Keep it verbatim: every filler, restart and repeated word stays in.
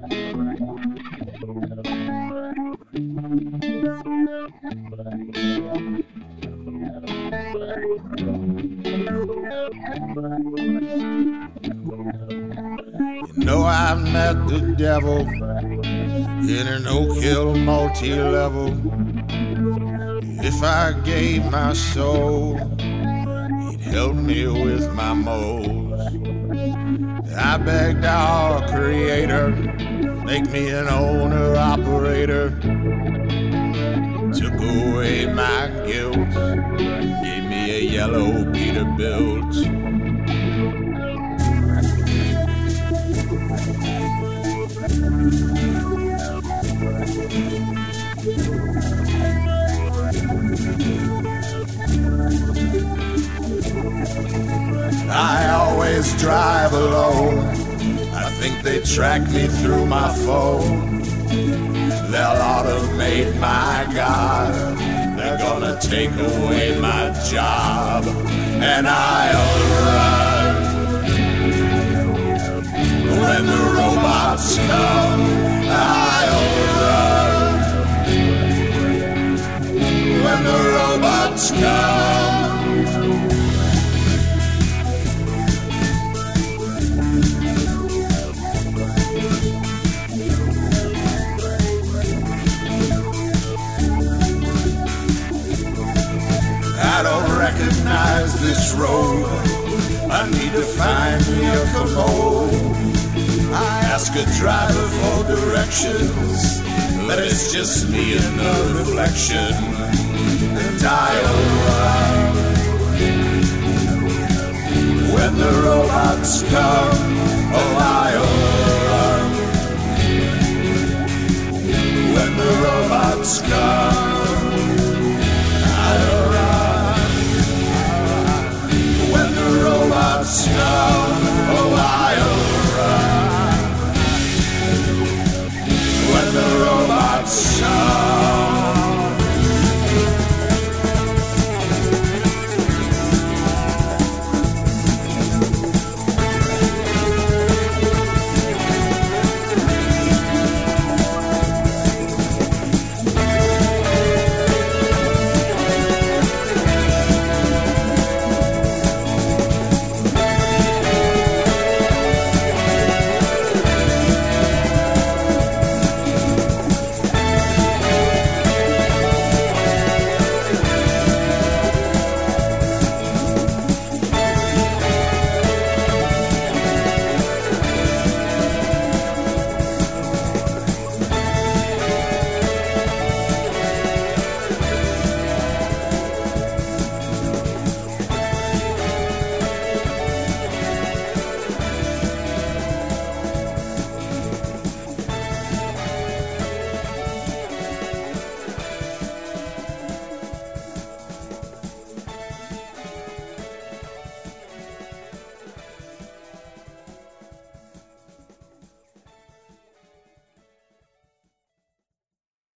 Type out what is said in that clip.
You know I've met the devil in an Oak Hill multi-level. If I gave my soul, he'd help me with my moles. I begged our creator, make me an owner-operator. Took away my guilt, gave me a yellow Peterbilt. I always drive alone. I think they track me through my phone. They'll automate my God. They're gonna take away my job, and I'll run when the robots come. I'll run when the robots come. I don't recognize this road. I need to find me a commode. I ask a driver for directions, but it's just me and a reflection. And I'll run when the robots come. Oh, I